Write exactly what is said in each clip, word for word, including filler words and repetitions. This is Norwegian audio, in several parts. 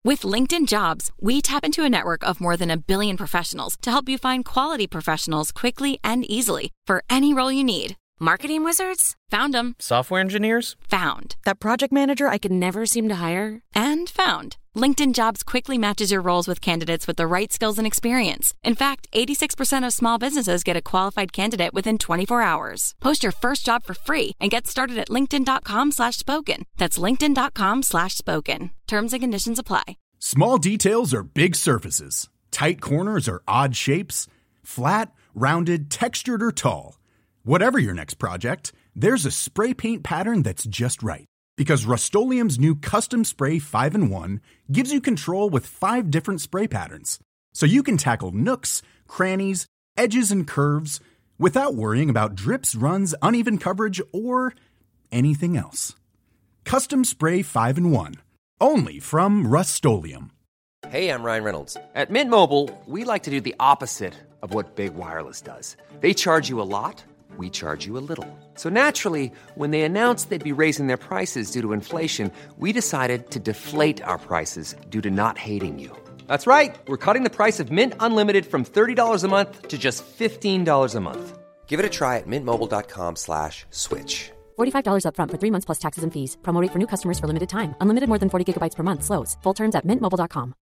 With LinkedIn Jobs, we tap into a network of more than a billion professionals to help you find quality professionals quickly and easily for any role you need. Marketing wizards? Found them. Software engineers? Found. That project manager I could never seem to hire? And found. LinkedIn Jobs quickly matches your roles with candidates with the right skills and experience. In fact, eighty-six percent of small businesses get a qualified candidate within twenty-four hours. Post your first job for free and get started at linkedin.com slash spoken. That's linkedin.com slash spoken. Terms and conditions apply. Small details are big surfaces. Tight corners are odd shapes. Flat, rounded, textured, or tall. Whatever your next project, there's a spray paint pattern that's just right. Because Rust-Oleum's new Custom Spray five in one gives you control with five different spray patterns. So you can tackle nooks, crannies, edges, and curves without worrying about drips, runs, uneven coverage, or anything else. Custom Spray five in one. Only from Rust-Oleum. Hey, I'm Ryan Reynolds. At Mint Mobile, we like to do the opposite of what Big Wireless does. They charge you a lot, we charge you a little. So naturally, when they announced they'd be raising their prices due to inflation, we decided to deflate our prices due to not hating you. That's right. We're cutting the price of Mint Unlimited from thirty dollars a month to just fifteen dollars a month. Give it a try at mintmobile.com slash switch. forty-five dollars up front for three months plus taxes and fees. Promo rate for new customers for limited time. Unlimited more than forty gigabytes per month. Slows full terms at mint mobile dot com.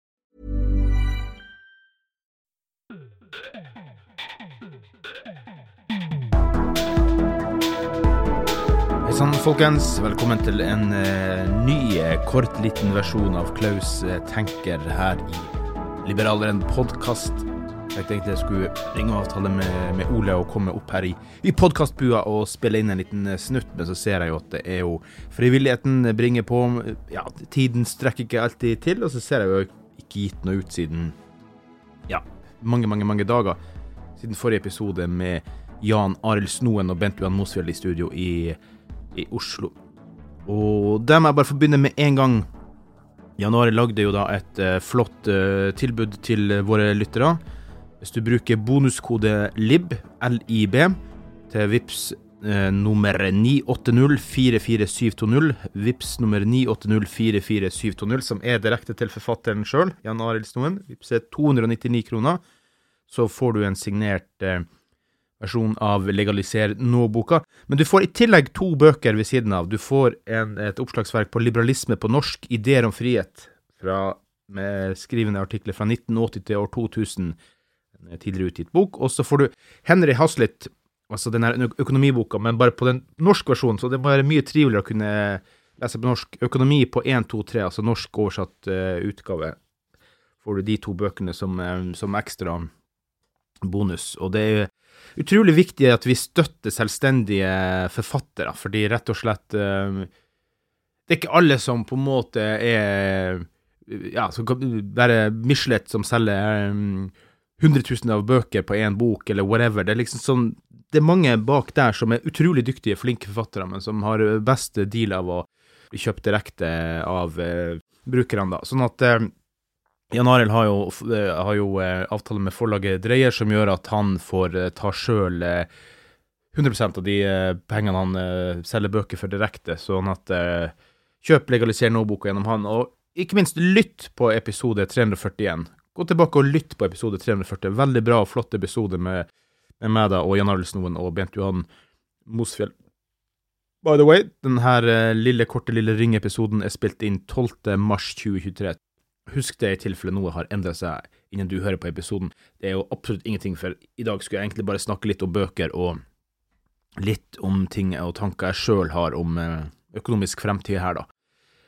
Hei sann, folkens. Velkommen til en uh, ny, kort liten versjon av Klaus uh, tenker her i Liberaleren podcast. Jeg tenkte egentlig jeg skulle ringe og avtale med, med Ole og komme opp her i, i podcastbua og spille inn en liten snutt, men så ser jeg jo at det er jo frivilligheten bringer på, ja, tiden strekker ikke alltid til, og så ser jeg jo ikke gitt noe ut siden, ja, mange, mange, mange dager, siden forrige episode med Jan Arild Snoen og Bent Johan Mosfjell i studio i, i Oslo. Og det må jeg bare få begynne med en gang. Jan Arild lagde jo da et uh, flott uh, tilbud til våre lyttere. Hvis du bruker bonuskode L I B, L I B, til Vips eh, nummer ni åtte null fire fire syv to null, Vips nummer ni åtte null fire fire syv to null, som er direkte til forfatteren selv, Jan Arild Snoen, Vips er to hundre nittini kroner, så får du en signert eh, versjon av Legaliser nå-boka. Men du får i tillegg to bøker ved siden av. Du får en, et oppslagsverk på liberalisme på norsk, ideer om frihet, fra, med skrivende artikler fra nitten åtti til år to tusen, tidligere utgitt bok, og så får du Henry Hazlitt, altså den her økonomiboka, men bare på den norske versjonen, så det er bare mye triveligere å kunne lese på norsk. Økonomi på en, to, tre, altså norsk oversatt uh, utgave, får du de to bøkene som, uh, som ekstra bonus, og det er utrolig viktig at vi støtter selvstendige forfattere, fordi rett og slett uh, det er ikke alle som på en måte er, ja, som kan være Michelet som selger um, hundre tusen av bøker på en bok, eller whatever. Det er liksom sånn, det er mange bak der som er utrolig dyktige, flinke forfattere, men som har best deal av å bli kjøpt direkte av eh, brukerne da. Sånn at eh, Jan Arild har jo, eh, har jo eh, avtale med forlaget Dreyer, som gjør at han får eh, ta selv eh, hundre prosent av de eh, pengene han eh, selger bøker for direkte, sånn at eh, kjøp Legaliser nå-boka gjennom han, og ikke minst lytt på episode tre hundre førtien. Gå tilbake og lytt på episode tre hundre førti. Veldig bra og flott episode med, med meg da, og Jan Arild Snoen og Bent Johan Mosfjell. By the way, den her uh, lille, korte, lille ringepisoden er spilt inn tolvte mars tjue tjuetre. Husk det i tilfelle noe har endret seg innen du hører på episoden. Det er jo absolutt ingenting, for i dag skulle jeg egentlig bare snakke litt om bøker og litt om ting og tanker jeg selv har om uh, økonomisk fremtid her da.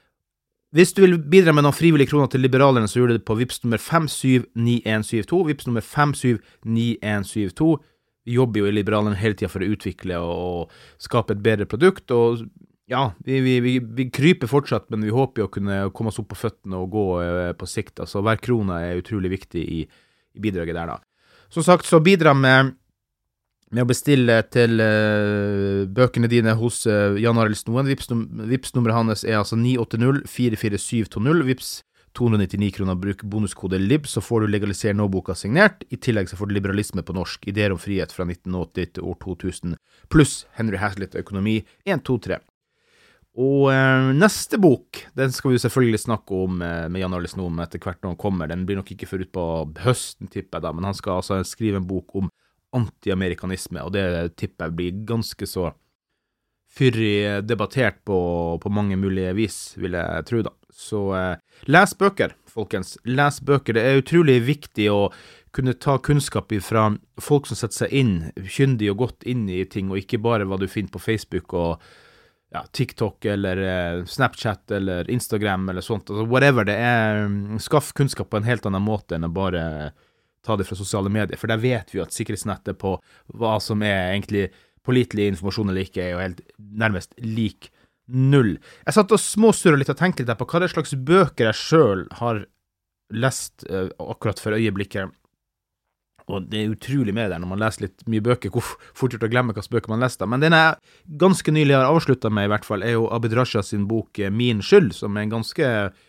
Hvis du vil bidra med noen frivillige kroner til Liberalerne, så gjør du det på Vips nummer fem syv ni en syv to, Vips nummer fem syv ni en syv to. Vi jobber jo i Liberalerne hele tiden for å utvikle og skape et bedre produkt, og ja, vi, vi, vi, vi kryper fortsatt, men vi håper jo å kunne komme oss opp på føttene og gå eh, på sikt. Altså, hver krone er utrolig viktig i, i bidraget der da. Som sagt, så bidra med med å bestille til uh, bøkene dine hos uh, Jan Arild Snoen. Vips, num Vips nummeret hans er altså ni åtte null fire fire syv to null. Vips to hundre nittini kroner, bruk bonuskode L I B, så får du Legaliser nå-boka signert. I tillegg så får du Liberalisme på norsk, ideer om frihet fra nitten åtti til år to tusen, pluss Henry Hazlitt økonomi, en, to, tre. Og eh, neste bok, den skal vi selvfølgelig snakke om eh, med Jan Arle Snoom etter hvert når han kommer. Den blir nok ikke før ut på høsten, tipper jeg da, men han skal altså skrive en bok om anti-amerikanisme, og det tipper jeg blir ganske så fyrig debattert på, på mange mulige vis, vil jeg tro da. Så eh, les bøker, folkens. Les bøker. Det er utrolig viktig å kunne ta kunnskap fra folk som setter seg inn, kyndig og godt inn i ting, og ikke bare hva du finner på Facebook og ja, TikTok eller eh, Snapchat eller Instagram eller sånt. Altså, whatever det er, skaff kunnskap på en helt annen måte enn å bare ta det fra sosiale medier, for der vet vi at sikkerhetsnettet på hva som er egentlig pålitelig informasjon eller ikke er jo helt nærmest lik null. Jeg satt og småsurret litt og tenkte litt på hva det slags bøker jeg selv har lest eh, akkurat for øyeblikket. Og det er utrolig med der når man leser litt mye bøker, hvor fort gjort å glemme hvilke bøker man leste. Men den jeg ganske nylig har avsluttet med i hvert fall, er jo Abid Raja sin bok Min skyld, som er en ganske,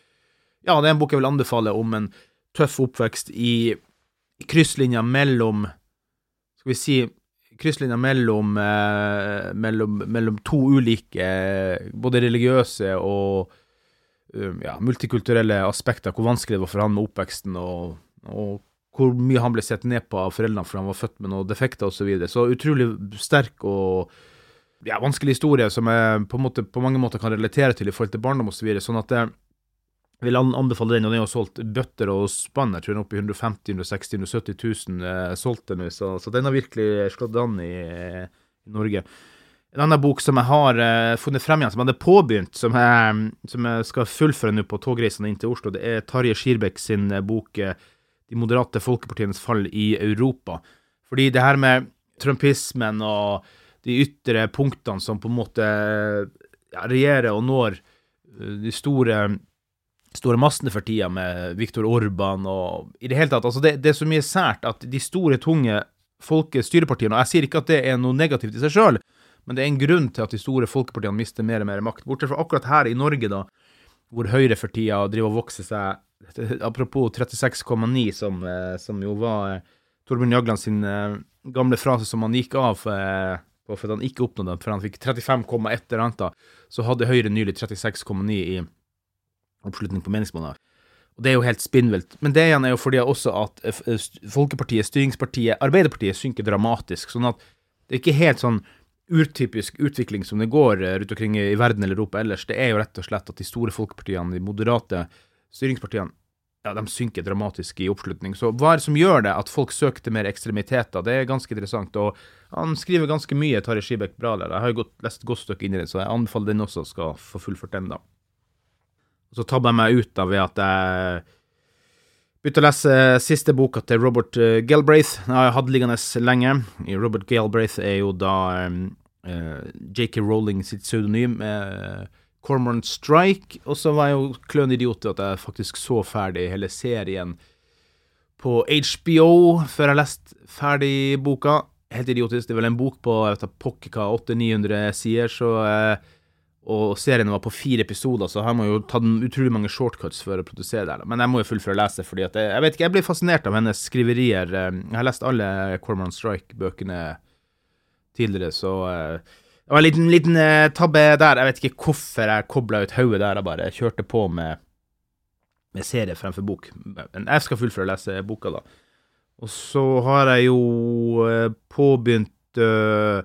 ja, det er en bok jeg vil anbefale om en tøff oppvekst i krysslinja mellom, skal vi si, krysslinja mellom, eh, mellom, mellom to ulike, både religiøse og um, ja, multikulturelle aspekter, hvor vanskelig det var for han med oppveksten og, og hvor mye han ble sett ned på av foreldrene for han var født med noen defekter og så videre. Så utrolig sterk og ja, vanskelig historie som jeg på, en måte, på mange måter kan relatere til i forhold til barndom og så videre. Sånn at jeg vil anbefale den, og den har solgt bøtter og spann. Jeg tror den er oppe i hundre femti, hundre seksti, hundre sytti tusen eh, solgt den, så, så den har virkelig slått an i, i Norge. En annen bok som jeg har eh, funnet frem igjen, som jeg hadde påbegynt, som jeg, som jeg skal fullføre nå på togreisen inn til Oslo, det er Tarjei Skirbekk sin bok De moderate folkepartienes fall i Europa. Fordi det her med trumpismen og de ytre punktene som på en måte ja, regjerer og når de store, store massene for tida med Viktor Orban og i det hele tatt, altså det, det er så mye sært at de store, tunge folkestyrepartiene, og jeg sier ikke at det er noe negativt i seg selv, men det er en grunn til at de store folkepartiene mister mer og mer makt. Bortsett fra akkurat her i Norge da, hvor Høyre for tida driver og vokser seg, apropos trettiseks komma ni som, som jo var Torbjørn Jagland sin gamle frase som han gikk av for, for at han ikke oppnådde, for han fikk trettifem komma ett eller annet, så hadde Høyre nylig trettiseks komma ni i oppslutning på meningsmålinger. Og det er jo helt spinnvilt. Men det igjen er jo fordi også at Folkepartiet, styringspartiet, Arbeiderpartiet synker dramatisk, sånn at det er ikke helt sånn urtypisk utvikling som det går rundt omkring i verden eller Europa ellers. Det er jo rett og slett at de store folkepartiene, de moderate styringspartiene, ja, de synker dramatisk i oppslutning. Så hva er det som gjør det at folk søker til mer ekstremiteter? Det er ganske interessant, og han skriver ganske mye, Tarjei Skirbekk bra der. Jeg har jo gått, lest et godt stykke inn i det, så jeg anbefaler den også skal få fullført den da. Og så tabber jeg meg ut da ved at jeg begynte å lese siste boka til Robert Galbraith. Jeg har hatt liggende lenge. Robert Galbraith er jo da um, uh, J K Rowling sitt pseudonym, uh, Cormoran Strike, og så var jeg jo kløn idiot at jeg faktisk så ferdig hele serien på H B O før jeg leste ferdig boka. Helt idiotisk, det er vel en bok på, jeg vet ikke, pokkeka, åtte til ni hundre sider, så, eh, og serien var på fire episoder, så her må jeg jo ta den utrolig mange shortcuts for å produsere det. Men jeg må jo fullføre å lese, fordi at jeg, jeg vet ikke, jeg ble fascinert av hennes skriverier. Jeg har lest alle Cormoran Strike-bøkene tidligere, så eh, det var en liten, liten uh, tabbe der. Jeg vet ikke hvorfor jeg koblet ut hodet der. Jeg bare kjørte på med, med serie fremfor bok. Men jeg skal fullføre å lese boka da. Og så har jeg jo uh, påbegynt uh,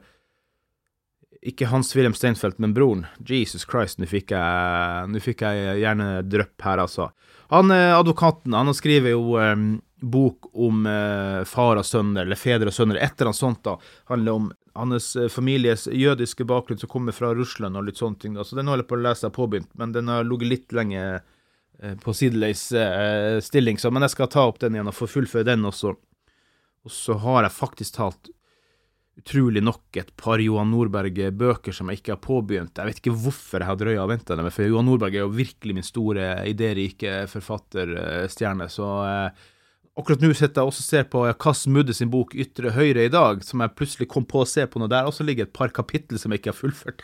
ikke Hans-Wilhelm Steinfeld, men broren. Jesus Christ, nå fikk jeg, nå fikk jeg gjerne drøpp her, altså. Han, uh, advokaten, han har skrivet jo um, bok om uh, far og sønner, eller fedre og sønner, et eller annet sånt da. Handler om hans families jødiske bakgrunn som kommer fra Russland og litt sånne ting da. Så den holder jeg på å lese påbegynt, men den har ligget litt lenge eh, på sideleis eh, stilling, så, men jeg skal ta opp den igjen og få fullføre den også. Og så har jeg faktisk talt utrolig nok et par Johan Nordberg-bøker som jeg ikke har påbegynt. Jeg vet ikke hvorfor jeg har drøya og ventet dem, for Johan Nordberg er jo virkelig min store idérike forfatterstjerne, så eh, akkurat nå sitter jeg også og ser på Kass Mudde sin bok Ytre Høyre i dag, som jeg plutselig kom på å se på noe der. Og så ligger et par kapittel som jeg ikke har fullført.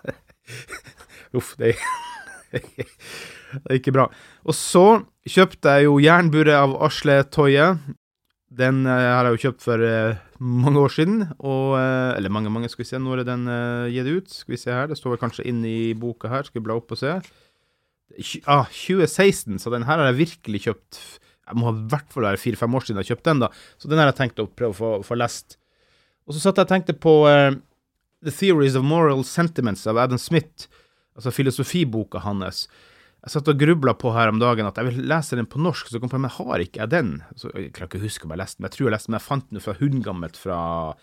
Uff, det er, det er ikke bra. Og så kjøpte jeg jo Jernburet av Asle Toje. Den uh, har jeg jo kjøpt for uh, mange år siden, og, uh, eller mange, mange, skal vi se, når er den uh, gitt ut? Skal vi se her, det står vel kanskje inn i boka her, skal vi bla opp og se. Ah, tjue seksten, så den her har jeg virkelig kjøpt, jeg må ha i hvert fall være fire-fem år siden jeg har kjøpt den da, så den har jeg tenkt å prøve å få, få lest. Og så satt jeg og tenkte på uh, The Theories of Moral Sentiments av Adam Smith, altså filosofiboka hans. Jeg satt og grublet på her om dagen at jeg vil lese den på norsk, så kom jeg på, men har ikke jeg den? Så jeg klarer ikke å huske om jeg leste den, men jeg tror jeg leste den, jeg fant den fra hundgammelt fra,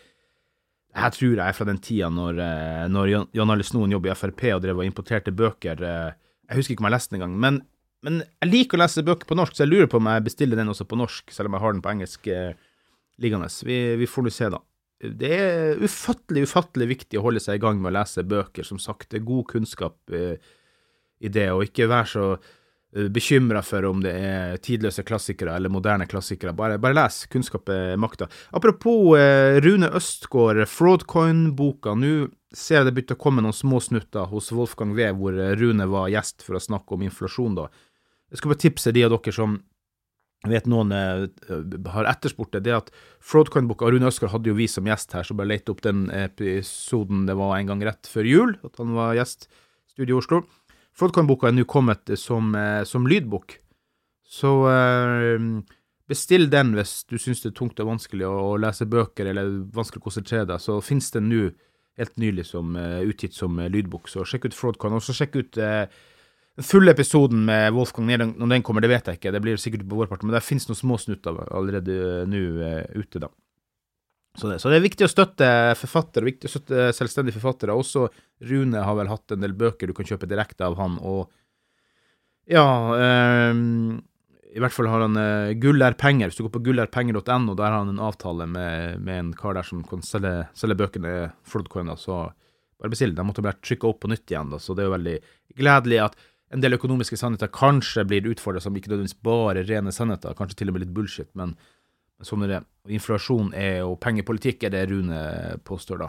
jeg tror jeg er fra den tida når, når Jan Arle Snoen jobbet i F R P og drev og importerte bøker. Jeg husker ikke om jeg leste den en gang, men, men jeg liker å lese bøker på norsk, så jeg lurer på om jeg bestiller den også på norsk, selv om jeg har den på engelsk eh, liggende. Vi, vi får nå se da. Det er ufattelig, ufattelig viktig å holde seg i gang med å lese bøker, som sagt, det er god kunnskap eh, i det, og ikke være så bekymret for om det er tidløse klassikere eller moderne klassikere. Bare, bare les, kunnskap er makta. Apropos eh, Rune Østgaard, Fraudcoin-boka, nå ser jeg det begynte å komme noen små snutter hos Wolfgang V, hvor Rune var gjest for å snakke om inflasjon da. Jeg skal bare tipse de av dere som vet noen eh, har etterspurt det, det at Fraudcoin-boka, Rune Østgaard hadde jo vi som gjest her, så bare lette opp den episoden det var en gang rett før jul, at han var gjest i Studio Oslo. Fraudcoin-boka er nå kommet som, eh, som lydbok, så eh, bestill den hvis du synes det er tungt og vanskelig å, å lese bøker, eller vanskelig å konsentrere deg, så finnes den nå helt nylig som uh, utgitt som uh, lydbok, så sjekk ut Fraudcoin, og så sjekk ut uh, den fulle episoden med Wolfgang, når den kommer, det vet jeg ikke, det blir sikkert på vår part, men det finnes noen små snutter allerede uh, nå uh, ute da. Så det, så det er viktig å støtte forfattere, viktig å støtte selvstendige forfattere. Også Rune har vel hatt en del bøker du kan kjøpe direkte av han, og ja, eh, i hvert fall har han eh, Gull er penger. Hvis du går på gull er penger punktum no, der har han en avtale med, med en kar der som kan selge, selge bøkene Fraudcoin, så bare bestill. De måtte bare trykke opp på nytt igjen, da, så det er jo veldig gledelig at en del økonomiske sannheter kanskje blir utfordret som ikke nødvendigvis bare rene sannheter, kanskje til og med litt bullshit, men sånn er det. Inflasjon er, og pengepolitikk er det Rune påstår da.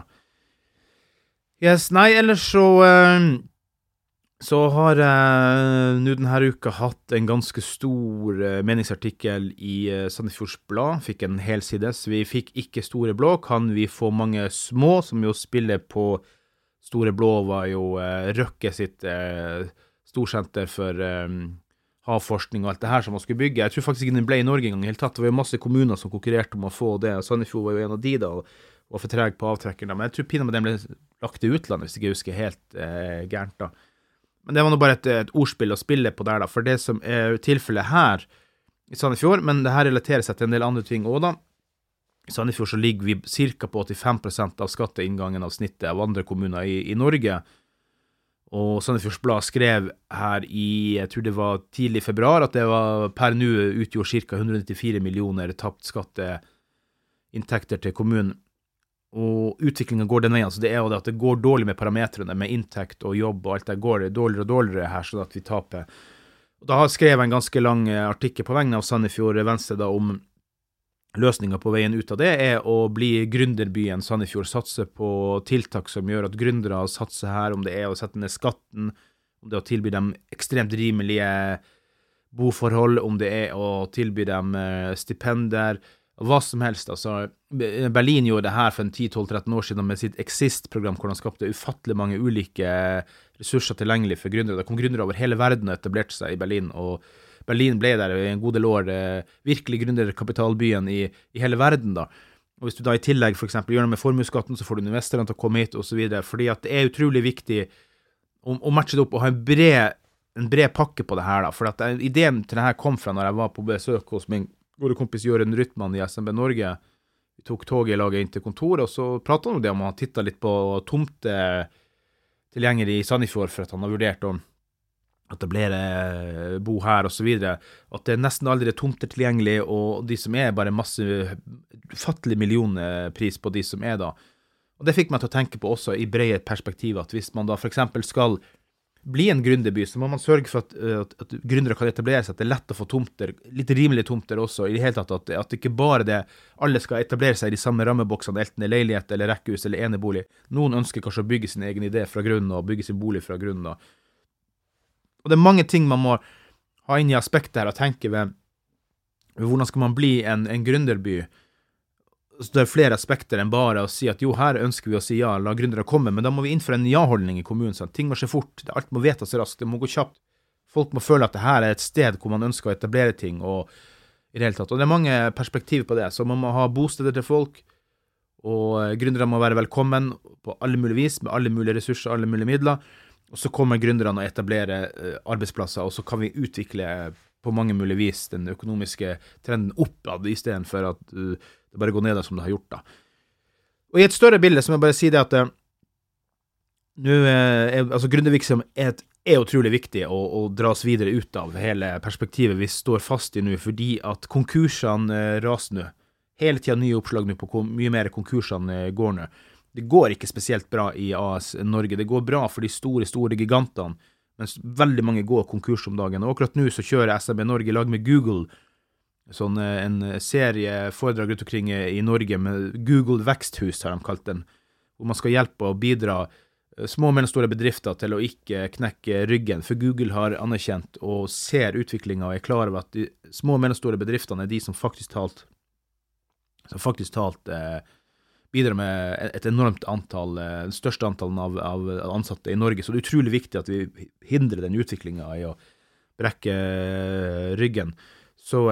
Yes, nei, ellers så uh, så har jeg uh, nå denne uka hatt en ganske stor uh, meningsartikkel i uh, Sandefjords Blad, fikk en helsides. Vi fikk ikke Store Blå, kan vi få mange små, som jo spiller på Store Blå var jo uh, Røkke sitt uh, storsenter for um, havforskning og alt det her som man skulle bygge. Jeg tror faktisk ikke den ble i Norge en gang helt tatt. Det var jo masse kommuner som konkurrerte om å få det. Sandefjord var jo en av de da, og var for treg på avtrekkerne. Men jeg tror pinnet med den ble lagt i utlandet, hvis ikke jeg husker helt eh, gærent da. Men det var nå bare et, et ordspill å spille på der da, for det som er tilfellet her i Sandefjord, men det her relaterer seg til en del andre ting også da. I Sandefjord så ligger vi cirka på åttifem prosent av skatteinngangen av snittet av andre kommuner i, i Norge. Og Sandefjords Blad skrev her i, jeg tror det var tidlig i februar, at det var per nå utgjorde cirka hundre nittifire millioner tapt skatteinntekter til kommunen. Og utviklingen går den veien, så det er jo det at det går dårlig med parametrene, med inntekt og jobb og alt det går dårligere og dårligere her, sånn at vi taper. Og da skrev jeg en ganske lang artikkel på vegne av Sandefjord Venstre da om løsningen på veien ut av det er å bli gründerbyen Sandefjord, satse på tiltak som gjør at gründere satser her, om det er å sette ned skatten, om det er å tilby dem ekstremt rimelige boforhold, om det er å tilby dem stipender, hva som helst. Altså, Berlin gjorde det her for en ti tolv tretten år siden med sitt Exist-program, hvor de skapte ufattelig mange ulike ressurser tilgjengelig for gründere. Det kom gründere over hele verden og etablerte seg i Berlin, og Berlin ble der i en god del år eh, virkelig gründerkapitalbyen i, i hele verden da. Og hvis du da i tillegg for eksempel gjør noe med formueskatten, så får du investorene til å komme hit og så videre, fordi at det er utrolig viktig å, å matche det opp og ha en bred, en bred pakke på det her da, for at ideen til det her kom fra når jeg var på besøk hos min gode kompis Jørgen Rytman i S M B Norge. Vi tok toget i laget inn til kontoret, og så pratet han om det, om han tittet litt på tomte tilgjengelig i Sandefjord, for at han har vurdert om etablere bo her og så videre, at det er nesten aldri tomter tilgjengelig, og de som er bare masse fattelig millionpris på de som er da. Og det fikk meg til å tenke på også i brede perspektiv, at hvis man da for eksempel skal bli en gründerby, så må man sørge for at, at, at gründere kan etablere seg, at det er lett å få tomter, litt rimelige tomter også, i det hele tatt, at, at ikke bare det, alle skal etablere seg i de samme rammeboksene, enten det er leilighet eller rekkehus eller enebolig. Noen ønsker kanskje å bygge sin egen idé fra grunnen, og bygge sin bolig fra grunnen da. Og det er mange ting man må ha inn i aspektet her og tenke ved, hvordan skal man bli en, en gründerby? Så det er flere aspekter enn bare å si at jo, her ønsker vi å si ja, la gründere komme, men da må vi innføre en ja-holdning i kommunen, sånn. Ting må skje fort, alt må vedtas raskt, det må gå kjapt. Folk må føle at det her er et sted hvor man ønsker å etablere ting, og i det hele tatt. Og det er mange perspektiver på det, så man må ha bosteder til folk, og gründere må være velkommen på alle mulige vis, med alle mulige ressurser, alle mulige midler, og så kommer gründerne å etablere arbeidsplasser, og så kan vi utvikle på mange mulige vis den økonomiske trenden oppad, i stedet for at uh, det bare går ned som det har gjort da. Og i et større bilde, så må jeg bare si det at uh, nu, uh, altså gründervirksomhet er, er utrolig viktig å, å dras videre ut av hele perspektivet vi står fast i nu, fordi at konkursene uh, raser nu. Hele tiden nye oppslag nu på hvor mye mer konkursene uh, går nu. Det går ikke spesielt bra i A S Norge. Det går bra for de store, store gigantene, mens veldig mange går konkurs om dagen. Og akkurat nå så kjører S M B Norge i lag med Google sånn en serie foredrag rundt omkring i Norge med Google Veksthus, har de kalt den, hvor man skal hjelpe og bidra små og mellomstore bedrifter til å ikke knekke ryggen, for Google har anerkjent og ser utviklingen og er klar over at de små og mellomstore bedriftene er de som faktisk talt, som faktisk talt eh, bidrar med et enormt antall, det største antallet av, av ansatte i Norge, så det er utrolig viktig at vi hindrer den utviklingen i å brekke ryggen. Så,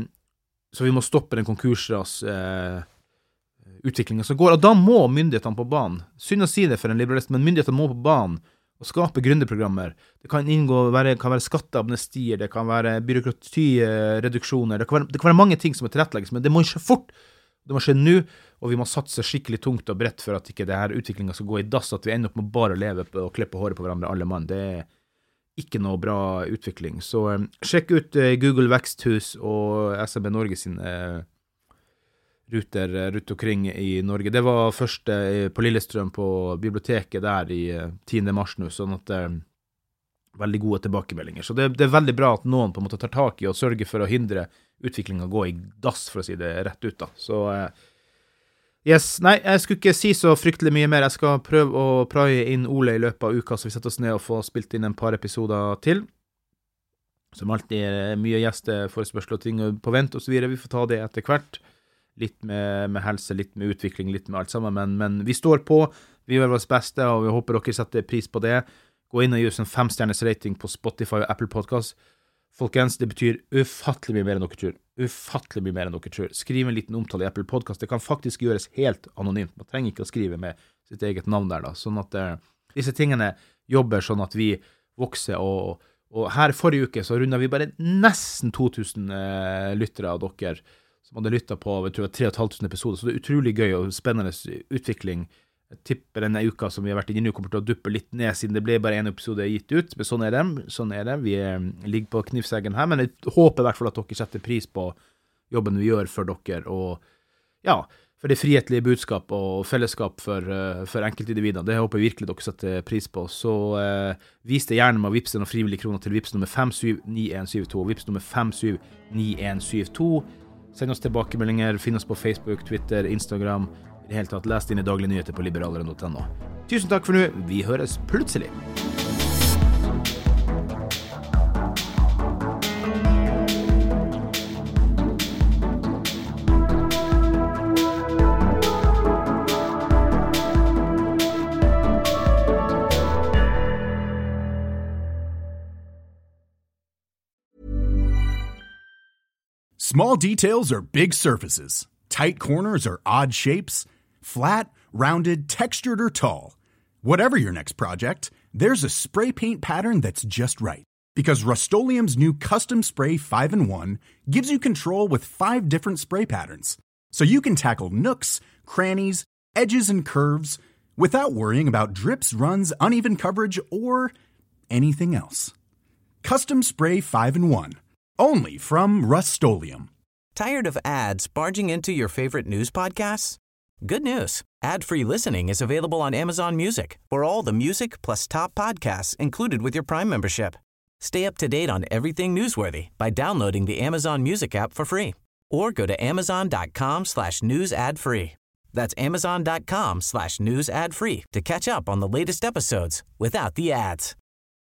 så vi må stoppe den konkursras eh, utviklingen som går, og da må myndighetene på banen, synd å si det for en liberalist, men myndighetene må på banen og skape gründerprogrammer. Det kan inngå, være, kan være skatteamnestier, det kan være byråkratireduksjoner, det kan være, det kan være mange ting som er tilrettelegges, men det må skje fort. Det må skje nå, og vi må satse skikkelig tungt og bredt for at ikke det her utviklingen skal gå i dass, at vi ender opp med bare å leve på og klippe håret på hverandre alle mann. Det er ikke noe bra utvikling. Så um, sjekk ut uh, Google Veksthus og S M B Norge sine uh, ruter uh, rundt omkring i Norge. Det var først uh, på Lillestrøm på biblioteket der i uh, tiende mars nå, sånn at uh, veldig gode tilbakemeldinger. Så det, det er veldig bra at noen på en måte tar tak i og sørger for å hindre utviklingen å gå i dass, for å si det rett ut da. Så uh, yes, nei, jeg skulle ikke si så fryktelig mye mer. Jeg skal prøve å praie inn Ole i løpet av uka, så vi setter oss ned og får spilt inn en par episoder til. Som alltid er mye gjesteforespørsel og ting på vent og så videre. Vi får ta det etter hvert. Litt med, med helse, litt med utvikling, litt med alt sammen. Men, men vi står på, vi gjør vårt beste, og vi håper dere setter pris på det. Gå inn og gi oss en femstjerners rating på Spotify og Apple Podcast. Folkens, det betyr ufattelig mye mer enn dere tror. Ufattelig mye mer enn dere tror. Skriv en liten omtale i Apple Podcast. Det kan faktisk gjøres helt anonymt. Man trenger ikke å skrive med sitt eget navn der da. Sånn at uh, disse tingene jobber sånn at vi vokser. Og, og her forrige uke så rundet vi bare nesten to tusen uh, lyttere av dere som hadde lyttet på, jeg tror, tre og et halvt tusen episoder. Så det er utrolig gøy og spennende utvikling. Jeg tipper denne uka som vi har vært inne i nå kommer til å duppe litt ned, siden det ble bare en episode gitt ut, men sånn er det, sånn er det. Vi er, ligger på knivseggen her, men jeg håper i hvert fall at dere setter pris på jobben vi gjør for dere, og ja, for det frihetlige budskap og fellesskap for, uh, for enkeltindivider. Det håper jeg virkelig dere setter pris på. Så uh, vis det gjerne med å vipse noen frivillige kroner til vips nummer fem syv ni en syv to, vips nummer fem syv ni en syv to. Send oss tilbakemeldinger, finn oss på Facebook, Twitter, Instagram, i det hele tatt, les dine daglige nyheter på liberaleren punktum no. Tusen takk for nå, vi høres plutselig. Small details are big surfaces. Tight corners are odd shapes. Flat, rounded, textured, or tall. Whatever your next project, there's a spray paint pattern that's just right. Because Rust-Oleum's new Custom Spray five in one gives you control with five different spray patterns. So you can tackle nooks, crannies, edges, and curves without worrying about drips, runs, uneven coverage, or anything else. Custom Spray five in one. Only from Rust-Oleum. Tired of ads barging into your favorite news podcasts? Good news. Ad-free listening is available on Amazon Music for all the music plus top podcasts included with your Prime membership. Stay up to date on everything newsworthy by downloading the Amazon Music app for free or go to amazon.com slash news ad free. That's amazon.com slash news ad free to catch up on the latest episodes without the ads.